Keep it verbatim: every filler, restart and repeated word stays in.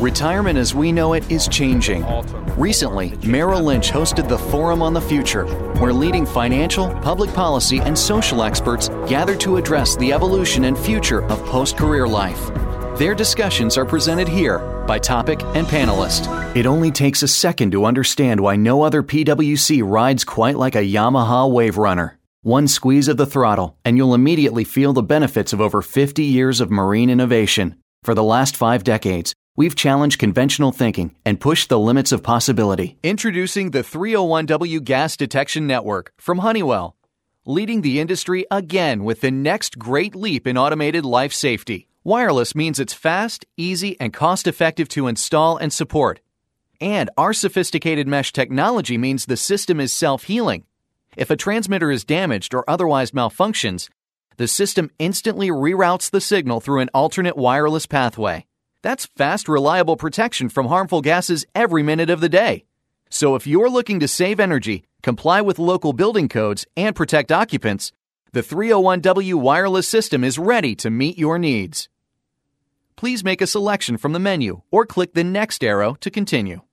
Retirement as we know it is changing. Recently, Merrill Lynch hosted the Forum on the Future, where leading financial, public policy, and social experts gathered to address the evolution and future of post-career life. Their discussions are presented here by topic and panelist. It only takes a second to understand why no other P W C rides quite like a Yamaha Wave Runner. One squeeze of the throttle, and you'll immediately feel the benefits of over fifty years of marine innovation. For the last five decades, we've challenged conventional thinking and pushed the limits of possibility. Introducing the three oh one W Gas Detection Network from Honeywell, leading the industry again with the next great leap in automated life safety. Wireless means it's fast, easy, and cost-effective to install and support. And our sophisticated mesh technology means the system is self-healing. If a transmitter is damaged or otherwise malfunctions, the system instantly reroutes the signal through an alternate wireless pathway. That's fast, reliable protection from harmful gases every minute of the day. So if you're looking to save energy, comply with local building codes, and protect occupants, the three oh one W wireless system is ready to meet your needs. Please make a selection from the menu or click the next arrow to continue.